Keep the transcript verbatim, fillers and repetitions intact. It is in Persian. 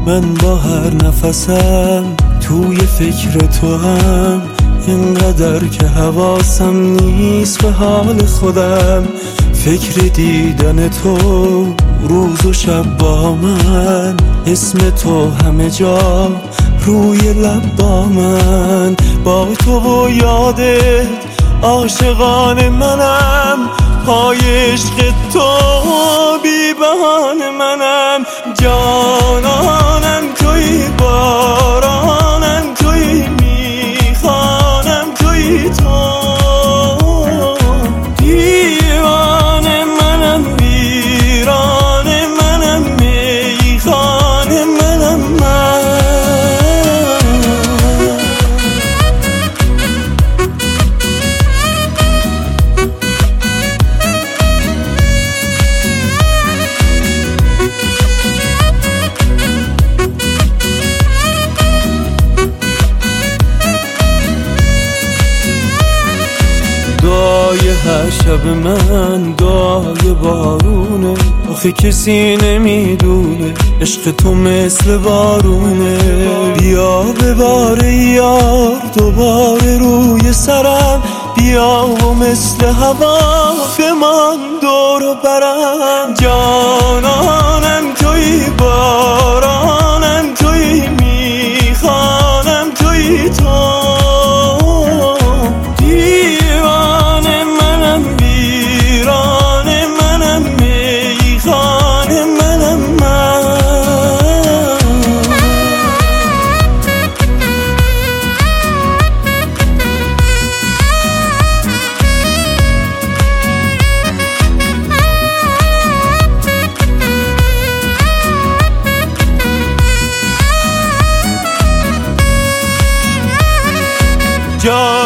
من با هر نفسم توی فکر تو هم، اینقدر که حواسم نیست به حال خودم. فکر دیدن تو روز و شب با من، اسم تو همه جا روی لب با من. با تو و یادت عاشقان منم، پای عشق تو بی بهانه منم. جانانم توی، بارانم توی، میخوانم توی تو. دیوانه منم، ویرانه منم، میخانه منم من. دعای هر شب من دعای بارونه، آخه کسی نمیدونه عشق تو مثل بارونه. بیا بباره یار دوباره روی سرم، بیا و مثل هوا بمان دور و برم. جانانم توی، بارانم توی، میخوانم توی تو. جا